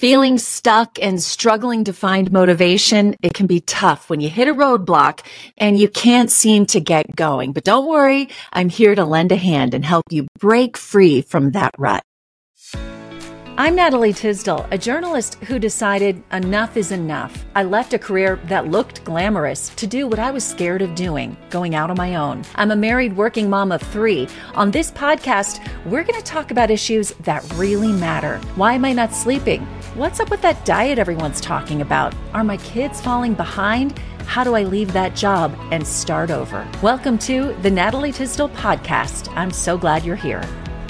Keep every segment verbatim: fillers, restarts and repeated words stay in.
Feeling stuck and struggling to find motivation, it can be tough when you hit a roadblock and you can't seem to get going. But don't worry, I'm here to lend a hand and help you break free from that rut. I'm Natalie Tisdall, a journalist who decided enough is enough. I left a career that looked glamorous to do what I was scared of doing, going out on my own. I'm a married working mom of three. On this podcast, we're going to talk about issues that really matter. Why am I not sleeping? What's up with that diet everyone's talking about? Are my kids falling behind? How do I leave that job and start over? Welcome to the Natalie Tisdall Podcast. I'm so glad you're here.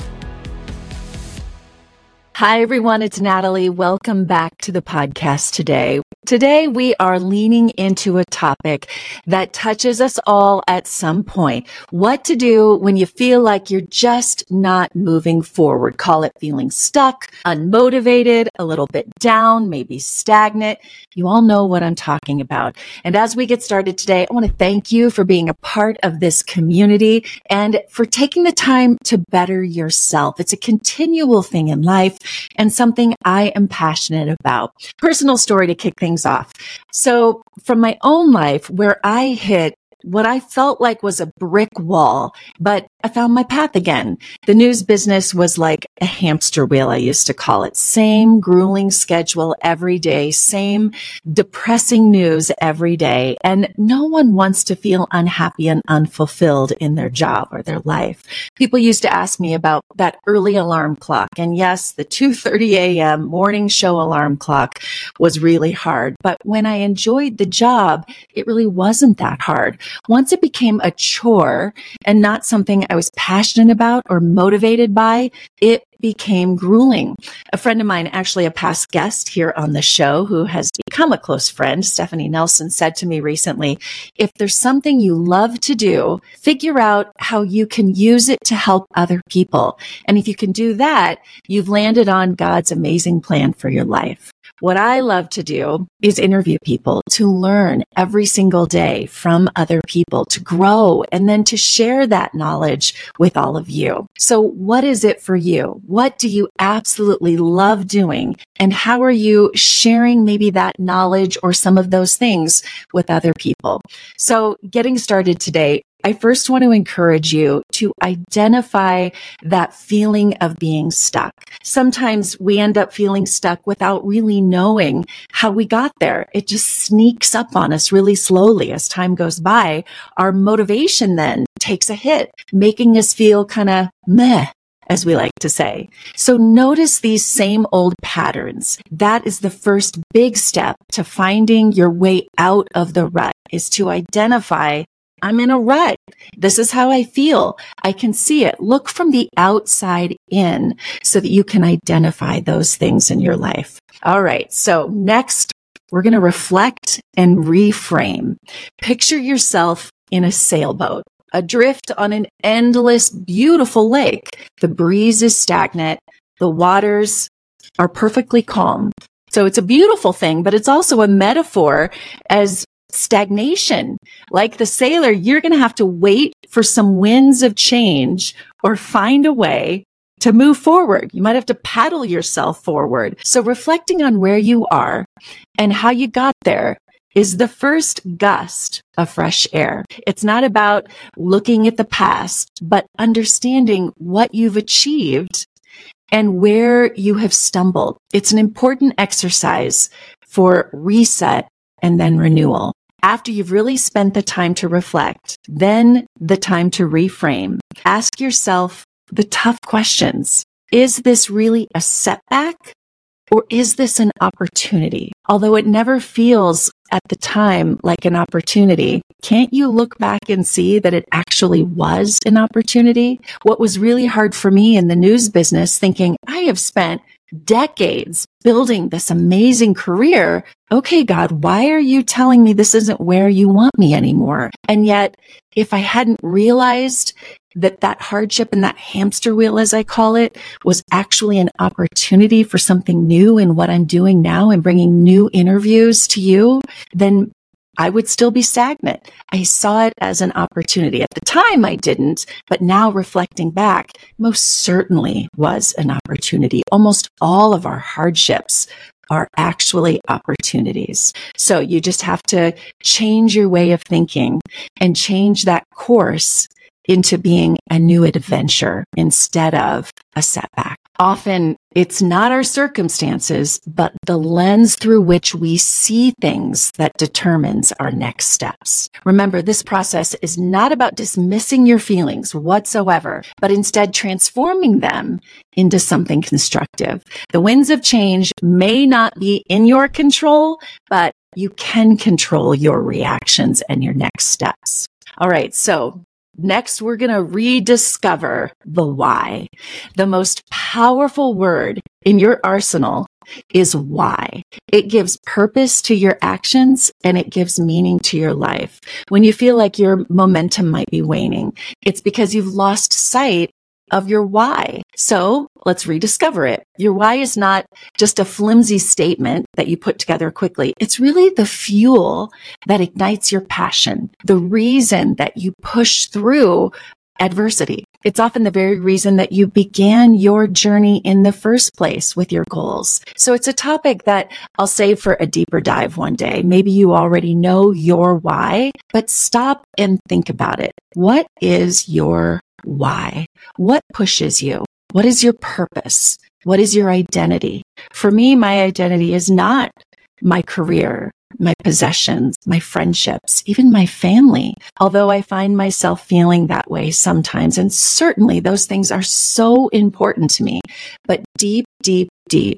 Hi, everyone. It's Natalie. Welcome back to the podcast today. Today, we are leaning into a topic that touches us all at some point. What to do when you feel like you're just not moving forward. Call it feeling stuck, unmotivated, a little bit down, maybe stagnant. You all know what I'm talking about. And as we get started today, I want to thank you for being a part of this community and for taking the time to better yourself. It's a continual thing in life and something I am passionate about. Personal story to kick things off. So from my own life, where I hit what I felt like was a brick wall, but I found my path again. The news business was like a hamster wheel, I used to call it. Same grueling schedule every day, same depressing news every day. And no one wants to feel unhappy and unfulfilled in their job or their life. People used to ask me about that early alarm clock. And yes, the two thirty a.m. morning show alarm clock was really hard. But when I enjoyed the job, it really wasn't that hard. Once it became a chore and not something I was passionate about or motivated by, it became grueling. A friend of mine, actually a past guest here on the show who has become a close friend, Stephanie Nelson, said to me recently, if there's something you love to do, figure out how you can use it to help other people. And if you can do that, you've landed on God's amazing plan for your life. What I love to do is interview people, to learn every single day from other people, to grow, and then to share that knowledge with all of you. So what is it for you? What do you absolutely love doing? And how are you sharing maybe that knowledge or some of those things with other people? So getting started today, I first want to encourage you to identify that feeling of being stuck. Sometimes we end up feeling stuck without really knowing how we got there. It just sneaks up on us really slowly as time goes by. Our motivation then takes a hit, making us feel kind of meh, as we like to say. So notice these same old patterns. That is the first big step to finding your way out of the rut, is to identify, I'm in a rut. This is how I feel. I can see it. Look from the outside in so that you can identify those things in your life. All right. So next, we're going to reflect and reframe. Picture yourself in a sailboat, adrift on an endless, beautiful lake. The breeze is stagnant. The waters are perfectly calm. So it's a beautiful thing, but it's also a metaphor as stagnation. Like the sailor, you're going to have to wait for some winds of change or find a way to move forward. You might have to paddle yourself forward. So reflecting on where you are and how you got there is the first gust of fresh air. It's not about looking at the past, but understanding what you've achieved and where you have stumbled. It's an important exercise for reset and then renewal. After you've really spent the time to reflect, then the time to reframe. Ask yourself the tough questions. Is this really a setback, or is this an opportunity? Although it never feels at the time like an opportunity, can't you look back and see that it actually was an opportunity? What was really hard for me in the news business, thinking I have spent decades building this amazing career. Okay, God, why are you telling me this isn't where you want me anymore? And yet, if I hadn't realized that that hardship and that hamster wheel, as I call it, was actually an opportunity for something new in what I'm doing now and bringing new interviews to you, then I would still be stagnant. I saw it as an opportunity. At the time, I didn't, but now reflecting back, most certainly was an opportunity. Almost all of our hardships are actually opportunities. So you just have to change your way of thinking and change that course into being a new adventure instead of a setback. Often it's not our circumstances, but the lens through which we see things that determines our next steps. Remember, this process is not about dismissing your feelings whatsoever, but instead transforming them into something constructive. The winds of change may not be in your control, but you can control your reactions and your next steps. All right, so next, we're going to rediscover the why. The most powerful word in your arsenal is why. It gives purpose to your actions and it gives meaning to your life. When you feel like your momentum might be waning, it's because you've lost sight of your why. So let's rediscover it. Your why is not just a flimsy statement that you put together quickly. It's really the fuel that ignites your passion, the reason that you push through adversity. It's often the very reason that you began your journey in the first place with your goals. So it's a topic that I'll save for a deeper dive one day. Maybe you already know your why, but stop and think about it. What is your why? What pushes you? What is your purpose? What is your identity? For me, my identity is not my career, my possessions, my friendships, even my family. Although I find myself feeling that way sometimes, and certainly those things are so important to me. But deep, deep, deep,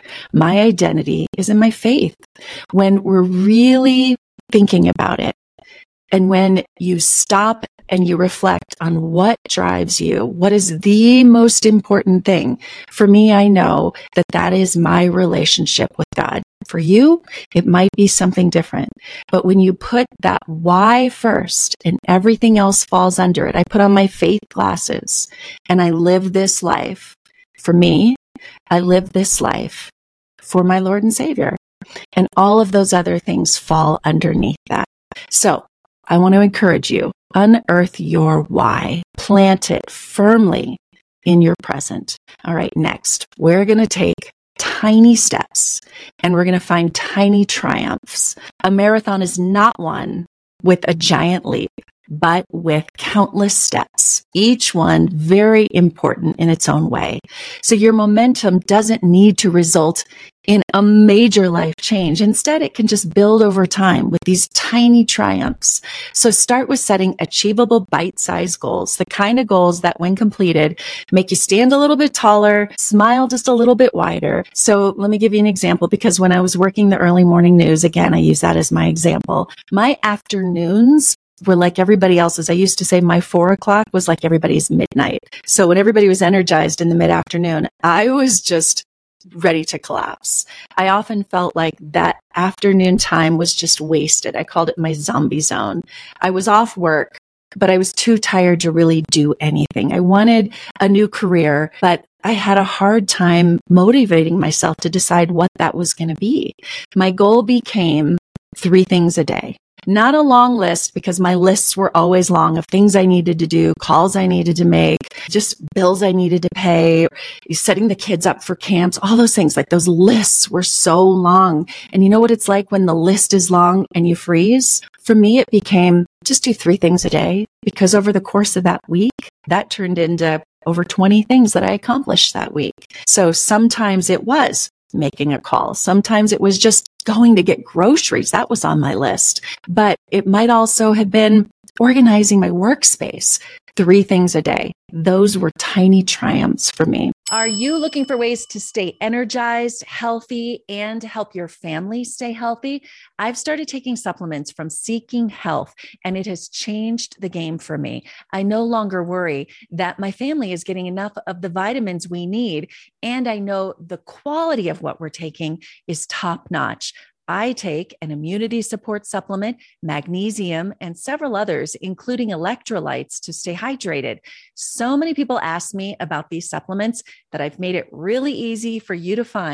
my identity is in my faith. When we're really thinking about it, and when you stop and you reflect on what drives you, what is the most important thing? For me, I know that that is my relationship with God. For you, it might be something different. But when you put that why first and everything else falls under it, I put on my faith glasses and I live this life. For me, I live this life for my Lord and Savior. And all of those other things fall underneath that. So I want to encourage you, unearth your why, plant it firmly in your present. All right, next, we're going to take tiny steps and we're going to find tiny triumphs. A marathon is not one with a giant leap, but with countless steps, each one very important in its own way. So your momentum doesn't need to result in a major life change. Instead, it can just build over time with these tiny triumphs. So start with setting achievable bite-sized goals, the kind of goals that when completed, make you stand a little bit taller, smile just a little bit wider. So let me give you an example, because when I was working the early morning news, again, I use that as my example. My afternoons were like everybody else's. I used to say my four o'clock was like everybody's midnight. So when everybody was energized in the mid-afternoon, I was just ready to collapse. I often felt like that afternoon time was just wasted. I called it my zombie zone. I was off work, but I was too tired to really do anything. I wanted a new career, but I had a hard time motivating myself to decide what that was going to be. My goal became three things a day. Not a long list, because my lists were always long of things I needed to do, calls I needed to make, just bills I needed to pay, setting the kids up for camps, all those things. Like those lists were so long. And you know what it's like when the list is long and you freeze? For me, it became just do three things a day, because over the course of that week, that turned into over twenty things that I accomplished that week. So sometimes it was making a call. Sometimes it was just going to get groceries. That was on my list. But it might also have been organizing my workspace. Three things a day. Those were tiny triumphs for me. Are you looking for ways to stay energized, healthy, and help your family stay healthy? I've started taking supplements from Seeking Health, and it has changed the game for me. I no longer worry that my family is getting enough of the vitamins we need, and I know the quality of what we're taking is top-notch. I take an immunity support supplement, magnesium, and several others, including electrolytes, to stay hydrated. So many people ask me about these supplements that I've made it really easy for you to find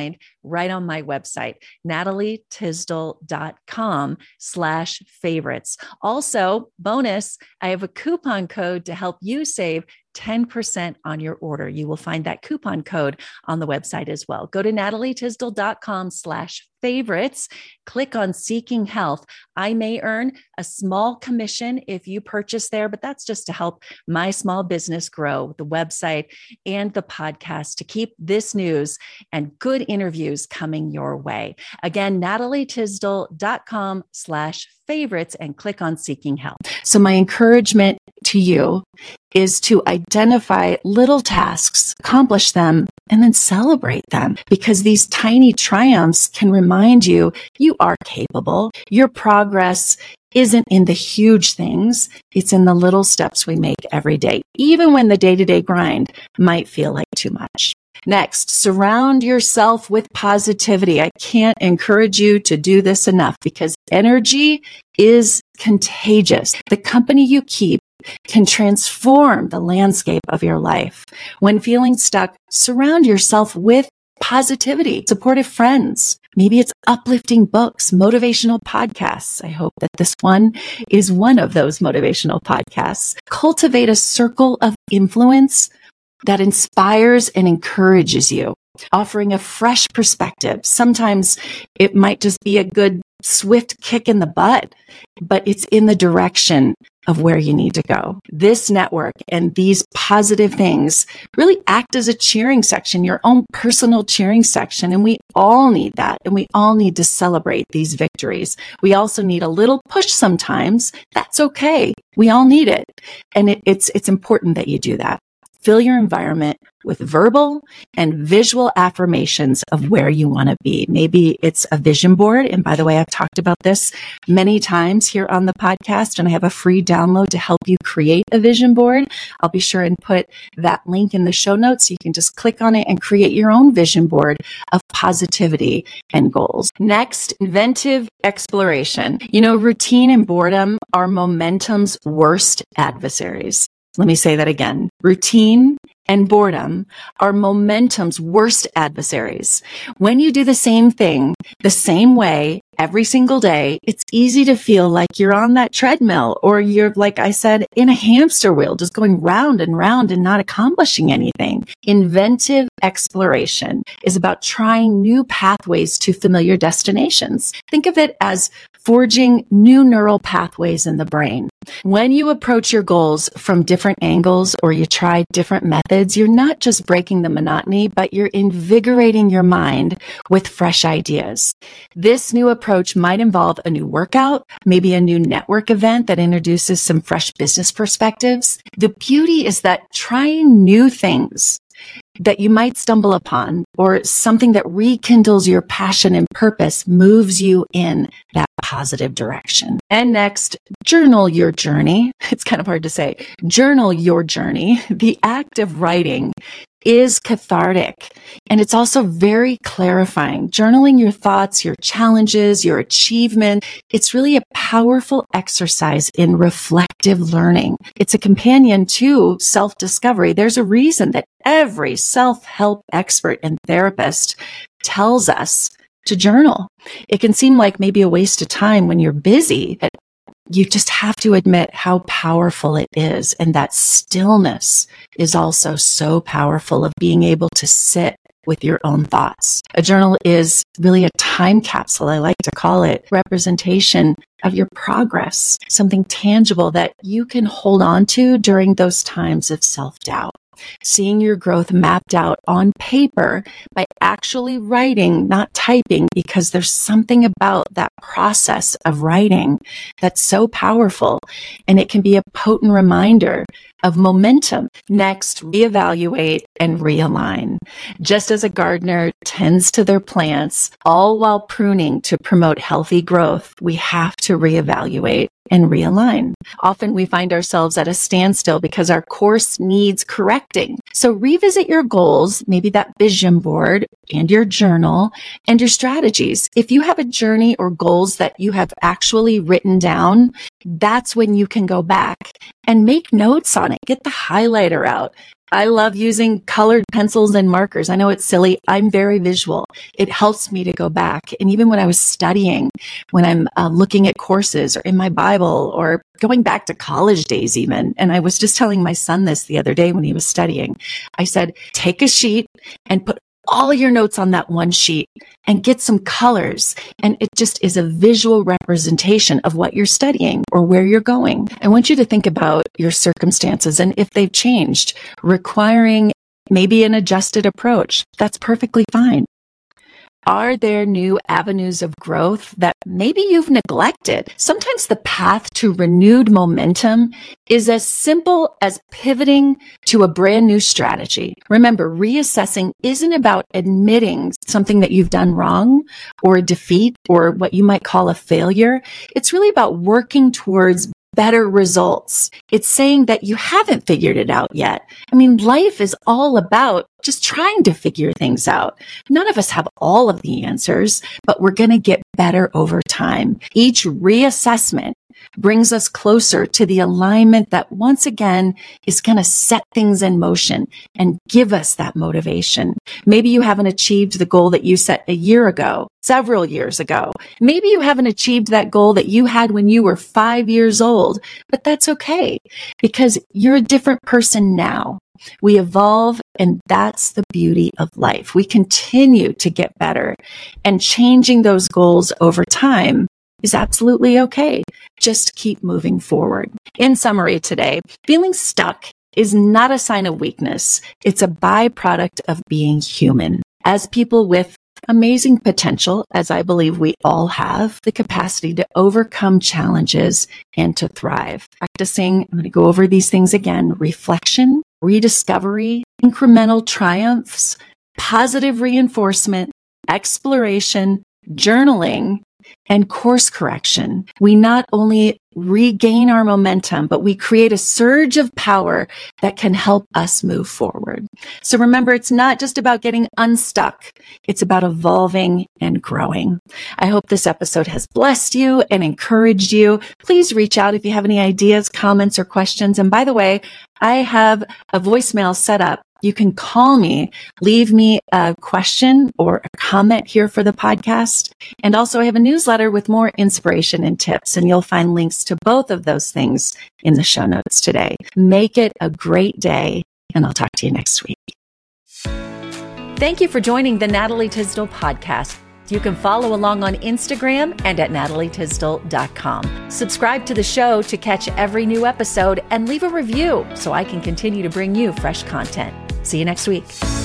right on my website, natalietisdall.com slash favorites. Also, bonus, I have a coupon code to help you save ten percent on your order. You will find that coupon code on the website as well. Go to natalietisdall.com slash favorites. Click on Seeking Health. I may earn a small commission if you purchase there, but that's just to help my small business grow, the website and the podcast, to keep this news and good interviews coming your way. Again, natalietisdall.com slash favorites and click on Seeking Health. So my encouragement to you is to identify little tasks, accomplish them, and then celebrate them, because these tiny triumphs can remind you you are capable. Your progress isn't in the huge things. It's in the little steps we make every day, even when the day-to-day grind might feel like too much. Next, surround yourself with positivity. I can't encourage you to do this enough, because energy is contagious. The company you keep can transform the landscape of your life. When feeling stuck, surround yourself with positivity, supportive friends. Maybe it's uplifting books, motivational podcasts. I hope that this one is one of those motivational podcasts. Cultivate a circle of influence that inspires and encourages you, offering a fresh perspective. Sometimes it might just be a good, swift kick in the butt, but it's in the direction of where you need to go. This network and these positive things really act as a cheering section, your own personal cheering section. And we all need that. And we all need to celebrate these victories. We also need a little push sometimes. That's okay. We all need it. And it, it's, it's important that you do that. Fill your environment with verbal and visual affirmations of where you want to be. Maybe it's a vision board. And by the way, I've talked about this many times here on the podcast, and I have a free download to help you create a vision board. I'll be sure and put that link in the show notes. So you can just click on it and create your own vision board of positivity and goals. Next, inventive exploration. You know, routine and boredom are momentum's worst adversaries. Let me say that again. Routine and boredom are momentum's worst adversaries. When you do the same thing the same way every single day, it's easy to feel like you're on that treadmill, or you're, like I said, in a hamster wheel, just going round and round and not accomplishing anything. Inventive exploration is about trying new pathways to familiar destinations. Think of it as forging new neural pathways in the brain. When you approach your goals from different angles, or you try different methods, you're not just breaking the monotony, but you're invigorating your mind with fresh ideas. This new approach might involve a new workout, maybe a new network event that introduces some fresh business perspectives. The beauty is that trying new things that you might stumble upon, or something that rekindles your passion and purpose, moves you in that positive direction. And next, journal your journey. It's kind of hard to say. Journal your journey. The act of writing is cathartic, and it's also very clarifying. Journaling your thoughts, your challenges, your achievement, it's really a powerful exercise in reflective learning. It's a companion to self-discovery. There's a reason that every self-help expert and therapist tells us to journal. It can seem like maybe a waste of time when you're busy, but you just have to admit how powerful it is. And that stillness is also so powerful, of being able to sit with your own thoughts. A journal is really a time capsule, I like to call it, representation of your progress, something tangible that you can hold on to during those times of self-doubt. Seeing your growth mapped out on paper by actually writing, not typing, because there's something about that process of writing that's so powerful, and it can be a potent reminder of momentum. Next, reevaluate and realign. Just as a gardener tends to their plants, all while pruning to promote healthy growth, we have to reevaluate and realign. Often we find ourselves at a standstill because our course needs correcting. So revisit your goals, maybe that vision board and your journal and your strategies. If you have a journey or goals that you have actually written down, that's when you can go back and make notes on it. Get the highlighter out. I love using colored pencils and markers. I know it's silly. I'm very visual. It helps me to go back. And even when I was studying, when I'm uh, looking at courses or in my Bible or going back to college days even, and I was just telling my son this the other day when he was studying, I said, take a sheet and put all your notes on that one sheet and get some colors. And it just is a visual representation of what you're studying or where you're going. I want you to think about your circumstances and if they've changed, requiring maybe an adjusted approach. That's perfectly fine. Are there new avenues of growth that maybe you've neglected? Sometimes the path to renewed momentum is as simple as pivoting to a brand new strategy. Remember, reassessing isn't about admitting something that you've done wrong or a defeat or what you might call a failure. It's really about working towards better results. It's saying that you haven't figured it out yet. I mean, life is all about just trying to figure things out. None of us have all of the answers, but we're going to get better over time. Each reassessment brings us closer to the alignment that once again is going to set things in motion and give us that motivation. Maybe you haven't achieved the goal that you set a year ago, several years ago. Maybe you haven't achieved that goal that you had when you were five years old, but that's okay because you're a different person now. We evolve, and that's the beauty of life. We continue to get better, and changing those goals over time is absolutely okay. Just keep moving forward. In summary today, feeling stuck is not a sign of weakness. It's a byproduct of being human. As people with amazing potential, as I believe we all have, the capacity to overcome challenges and to thrive. Practicing, I'm going to go over these things again, reflection, rediscovery, incremental triumphs, positive reinforcement, exploration, journaling, and course correction. We not only regain our momentum, but we create a surge of power that can help us move forward. So remember, it's not just about getting unstuck. It's about evolving and growing. I hope this episode has blessed you and encouraged you. Please reach out if you have any ideas, comments, or questions. And by the way, I have a voicemail set up. You can call me, leave me a question or a comment here for the podcast. And also I have a newsletter with more inspiration and tips, and you'll find links to both of those things in the show notes today. Make it a great day, and I'll talk to you next week. Thank you for joining the Natalie Tisdall podcast. You can follow along on Instagram and at natalie tisdall dot com. Subscribe to the show to catch every new episode and leave a review so I can continue to bring you fresh content. See you next week.